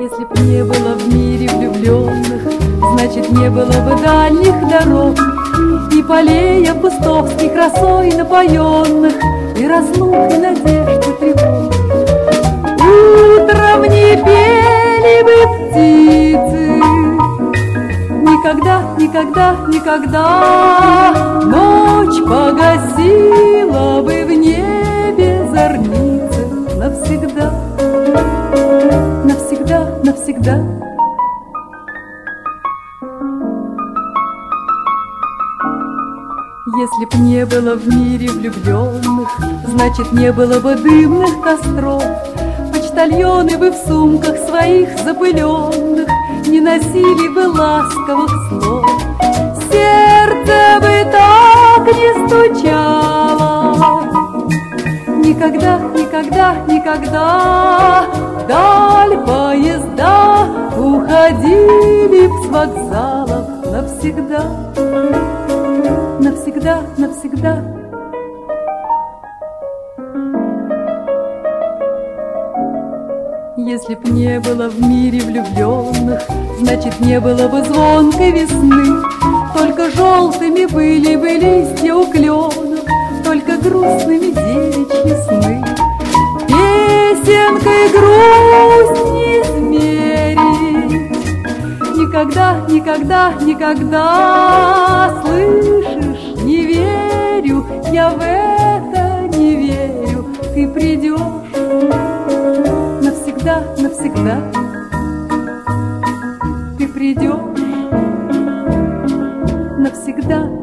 Если б не было в мире влюбленных, значит, не было бы дальних дорог, и полей августовских росой напоенных, и разлук, и надежд, и тревог. Утром не пели бы птицы, никогда, никогда, никогда. Ночь погасила бы в небе зорницы навсегда, навсегда, навсегда. Если б не было в мире влюбленных, значит, не было бы дымных костров. Почтальоны бы в сумках своих запыленных не носили бы ласковых слов. Сердце бы так не стучало никогда, никогда, никогда. Вдаль поезда уходили б с вокзалов навсегда, навсегда, навсегда. Если б не было в мире влюбленных, значит, не было бы звонкой весны. Только желтыми были бы листья у кленов, только грустными девичьи сны. Песенкой грусть не измерить, никогда, никогда, никогда. Слышишь, не верю, я в это не верю. Ты придешь навсегда, навсегда. Ты придешь навсегда.